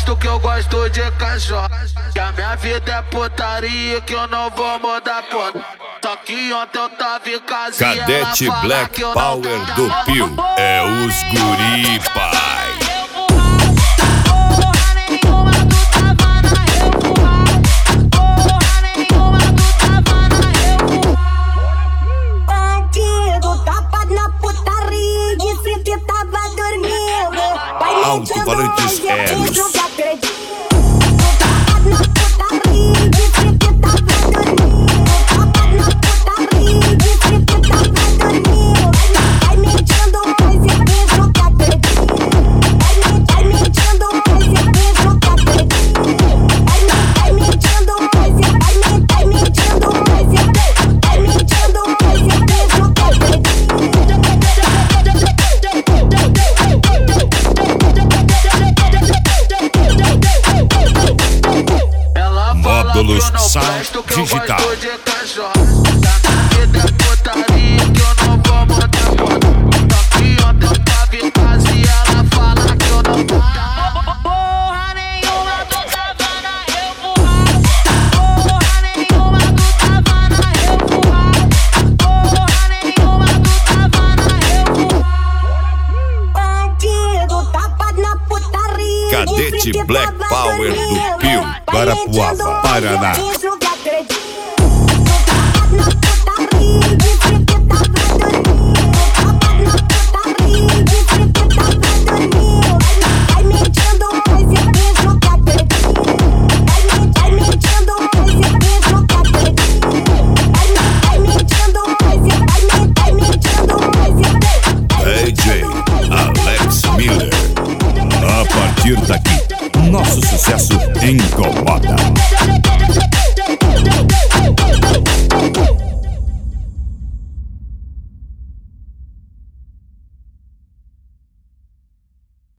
molesto que eu gosto de cachorro. Que a minha vida é putaria, que eu não vou mudar por. Só que ontem eu tava em casa. Cadete Black Power do Pio é os guri, pai. Alto-falantes Eros. Módulos Sound Digital. Cadete Black Power do Pio, Guarapuava, Paraná. DJ Alex Miller. A partir daqui, nosso sucesso incomoda.